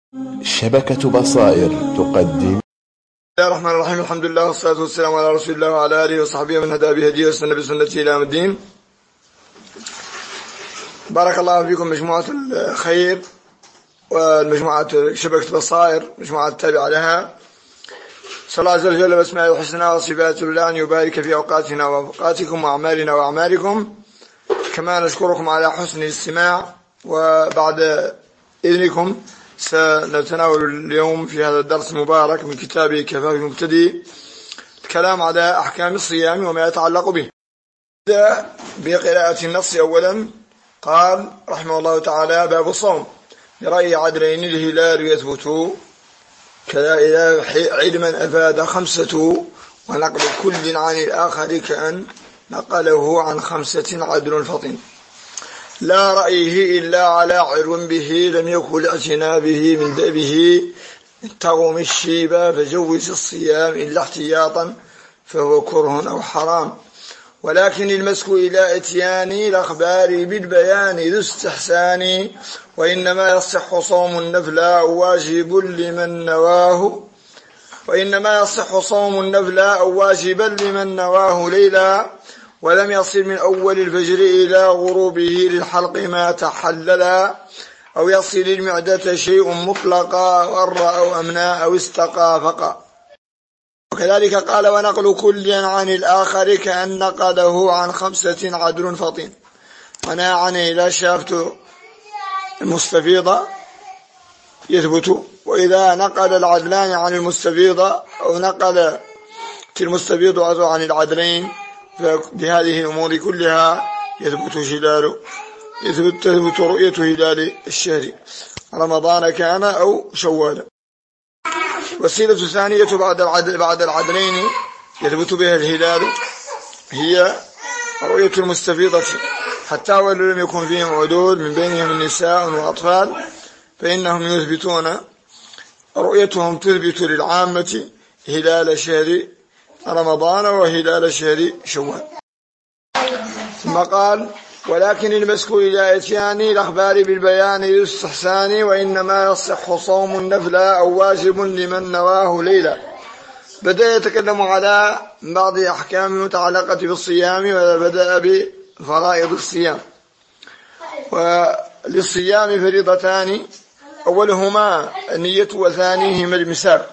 شبكة بصائر تقدم. بسم الله الرحمن الرحيم. الحمد لله والصلاة والسلام على رسول الله وعلى آله وصحبه من هدى بهديه واستنى بسنته إلى يوم الدين. بارك الله فيكم مجموعة الخير والمجموعة شبكة بصائر، مجموعة التابعة لها. صلى الله عز وجل باسمائه الحسنى وصفاته الله أن يبارك في أوقاتنا وأوقاتكم وأعمالنا وأعمالكم. كما نشكركم على حسن الاستماع، وبعد إذنكم سنتناول اليوم في هذا الدرس المبارك من كتاب كفاف المبتدئ الكلام على أحكام الصيام وما يتعلق به. نبدأ بقراءة النص أولا. قال رحمه الله تعالى: باب الصوم. برأي عدلين الهلال يثبت، كذا إذا علما أفاد خمسة، ونقل كل عن الآخر كأن نقله عن خمسة عدل فطن. لا رأيه إلا على عرو به، لم يكن الاعتناء به من دأبه. تغم الشيبة فجوز الصيام إلا احتياطا، فهو كره أو حرام. ولكن المسك إلى إتيان الأخبار بالبيان ذو استحسان. وإنما يصح صوم النفل أو واجب لمن نواه ليلا، ولم يصل من أول الفجر إلى غروبه للحلق ما تحللا، أو يصل المعدة شيء مطلقا، غر أو أمنى أو استقى فقا. وكذلك قال: ونقل كل عن الآخر كأن نقله عن خمسة عدل فطين. أنا عني إذا شافت المستفيضة يثبت، وإذا نقل العدلان عن المستفيضة أو نقل المستفيض عن العدلين، فبهذه الأمور كلها تثبت رؤية هلال الشهر، رمضان كان أو شوال. والسيلة الثانية بعد العدلين يثبت بها الهلال هي رؤية المستفيضة، حتى ولو لم يكن فيهم عدود من بينهم النساء وأطفال، فإنهم يثبتون رؤيتهم تثبت للعامة هلال شهر رمضان وهلال شهر شوال. ثم قال: ولكن المسك إلى إتيان الأخبار بالبيان ذو استحسان. وإنما يصح صوم النفل أو واجب لمن نواه ليلا. بدأ يتكلم على بعض أحكام متعلقة بالصيام، وبدأ بفرائض الصيام. وللصيام فريضتان، أولهما النية وثانيهما الإمساك.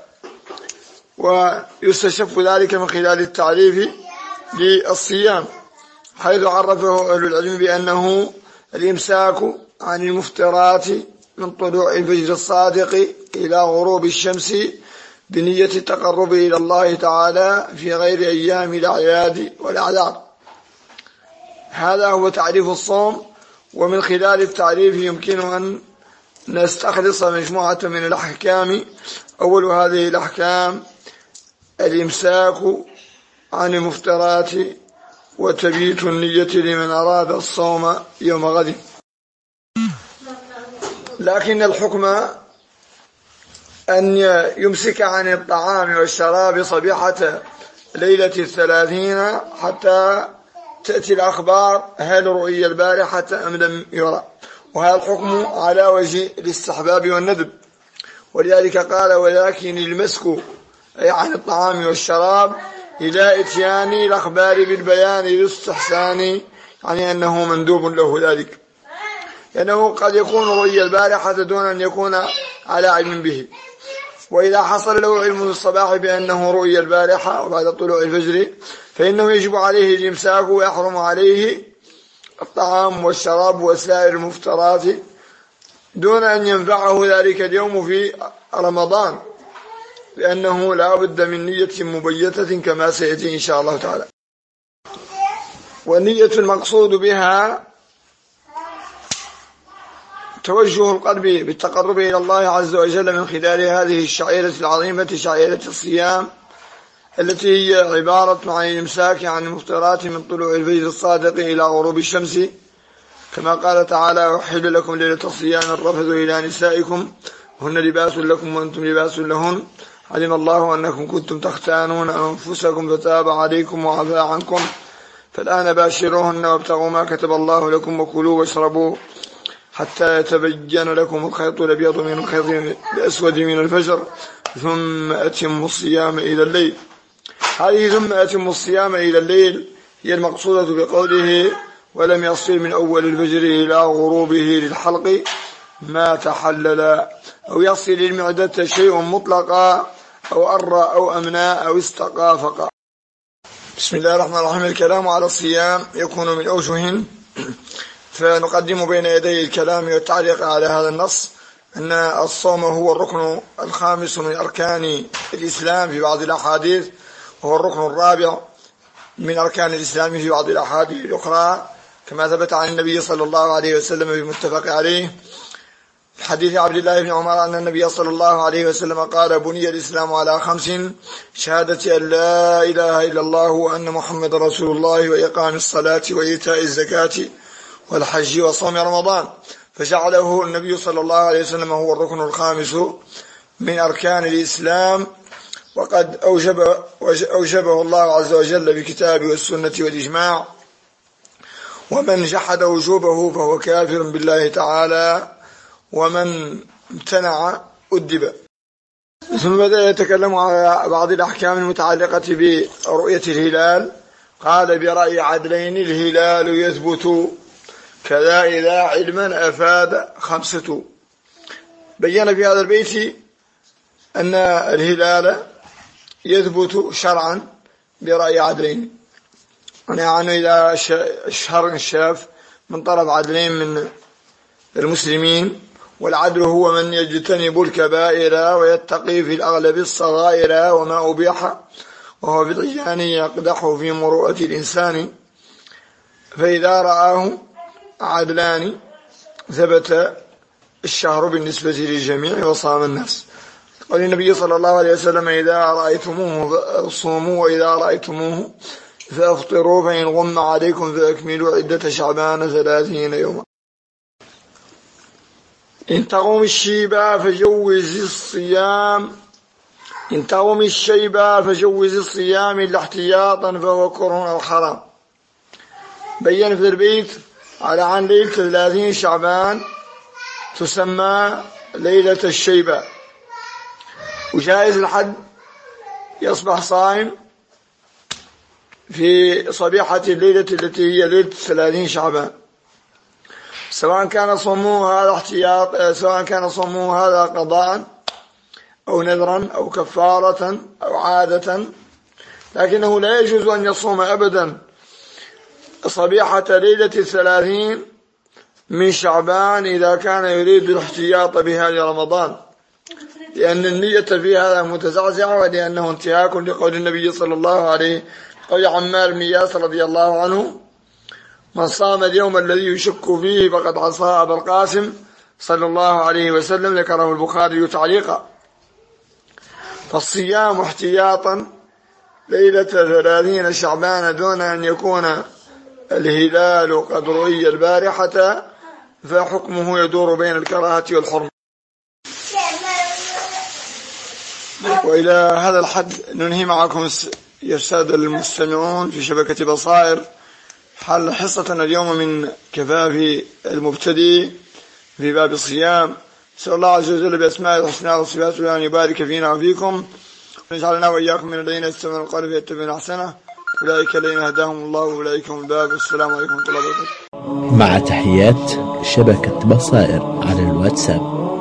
ويستشف ذلك من خلال التعريف للصيام، حيث عرفه أهل العلم بأنه الإمساك عن المفطرات من طلوع الفجر الصادق إلى غروب الشمس بنية التقرب إلى الله تعالى في غير أيام الأعياد والأعذار. هذا هو تعريف الصوم. ومن خلال التعريف يمكن أن نستخلص مجموعة من الأحكام. أول هذه الأحكام الإمساك عن المفطرات، وتبييت النية لمن أراد الصوم يوم غد. لكن الحكم أن يمسك عن الطعام والشراب صبيحة ليلة 30 حتى تأتي الأخبار هل رؤي البارحة أم لم يرى. وهذا الحكم على وجه الاستحباب والندب. ولذلك قال: ولكن المسك أي عن الطعام والشراب إلى إتيان الأخبار بالبيان ذو استحسان، يعني أنه مندوب له ذلك، لأنه قد يكون رؤي البارحة دون أن يكون على علم به. وإذا حصل له علم الصباح بأنه رؤي البارحة وبعد طلوع الفجر، فإنه يجب عليه الإمساك، ويحرم عليه الطعام والشراب وسائر المفطرات دون أن ينفعه ذلك اليوم في رمضان، لأنه لا بد من نية مبيتة كما سيأتي إن شاء الله تعالى. والنية المقصود بها توجه القلب بالتقرب إلى الله عز وجل من خلال هذه الشعيرة العظيمة، شعيرة الصيام، التي هي عبارة عن الإمساك عن المفطرات من طلوع الفجر الصادق إلى غروب الشمس، كما قال تعالى: أحل لكم ليلة الصيام الرفث إلى نسائكم هن لباس لكم وأنتم لباس لهن، علم الله أنكم كنتم تختانون أنفسكم فتاب عليكم وعفى عنكم، فالآن باشروهن وابتغوا ما كتب الله لكم وكلوا واشربوا حتى يتبين لكم الخيط الأبيض من الخيط الأسود من الفجر ثم أتموا الصيام إلى الليل. هذه ثم أتموا الصيام إلى الليل هي المقصودة بقوله ولم يصل من أول الفجر إلى غروبه للحلق ما تحلل، أو يصل للمعدة شيء مطلقا أو أرى أو أمنى أو استقى فقا. بسم الله الرحمن الرحيم. الكلام على الصيام يكون من أوجه، فنقدم بين يدي الكلام والتعليق على هذا النص أن الصوم هو الركن الخامس من أركان الإسلام في بعض الأحاديث، وهو الركن الرابع من أركان الإسلام في بعض الأحاديث الأخرى، كما ثبت عن النبي صلى الله عليه وسلم بالمتفق عليه في حديث عبد الله بن عمر أن النبي صلى الله عليه وسلم قال بني الإسلام على 5: شهادة أن لا إله إلا الله وأن محمد رسول الله وإقام الصلاة وإيتاء الزكاة والحج وصوم رمضان، فجعله النبي صلى الله عليه وسلم هو الركن الخامس من أركان الإسلام، وقد أوجبه الله عز وجل بكتابه والسنة والإجماع، ومن جحد وجوبه فهو كافر بالله تعالى، ومن امتنع أدب. ثم بدأ يتكلم على بعض الأحكام المتعلقة برؤية الهلال. قال برأي عدلين الهلال يثبت كذا إذا علما أفاد 5. بين في هذا البيت أن الهلال يثبت شرعا برأي عدلين، يعني إذا الشهر شاف من طرف عدلين من المسلمين، والعدل هو من يجتنب الكبائر ويتقي في الأغلب الصغائر وما أبيح، وهو بالعيان يقدح في مروءة الإنسان، فإذا رآه عدلان ثبت الشهر بالنسبة للجميع وصام الناس. قال النبي صلى الله عليه وسلم إذا رأيتموه فصوموا وإذا رأيتموه فأفطروا، فإن غم عليكم فأكملوا عدة شعبان 30 يوما. إن تغم الشيبة فجوز الصيام، إن تغم الشيبة فجوز الصيام إلا احتياطا فهو كره أو حرام. بين في البيت على عن ليلة 30 شعبان تسمى ليلة الشيبة، وجائز الحد يصبح صائم في صبيحة الليلة التي هي ليلة 30 شعبان، سواء كان صومه هذا احتياط، سواء كان صومه هذا قضاء أو نذرا أو كفارة أو عادة، لكنه لا يجوز أن يصوم أبدا صبيحة ليلة 30 من شعبان إذا كان يريد الاحتياط بها لرمضان، لأن النية في هذا متزعزعة، ولأنه انتهاك لقول النبي صلى الله عليه قول عمار بن ياسر رضي الله عنه: من صام اليوم الذي يشك فيه فقد عصى أبا القاسم صلى الله عليه وسلم. ذكره البخاري تعليقا. فالصيام احتياطا ليلة 30 شعبان دون أن يكون الهلال قد رؤي البارحة، فحكمه يدور بين الكراهة والحرمة. وإلى هذا الحد ننهي معكم يا السادة المستمعون في شبكة بصائر حصتنا اليوم من كفاف المبتدئ في باب الصيام. نسأل الله عز وجل بأسماء الحسنى وصفاته أن يبارك فينا وفيكم، ونجعلنا وإياكم من الذين يستمعون القول فيتبعون أحسنه، أولئك الذين هداهم الله وأولئك هم الباب. والسلام عليكم ورحمة الله وبركاته. مع تحيات شبكة بصائر على الواتساب.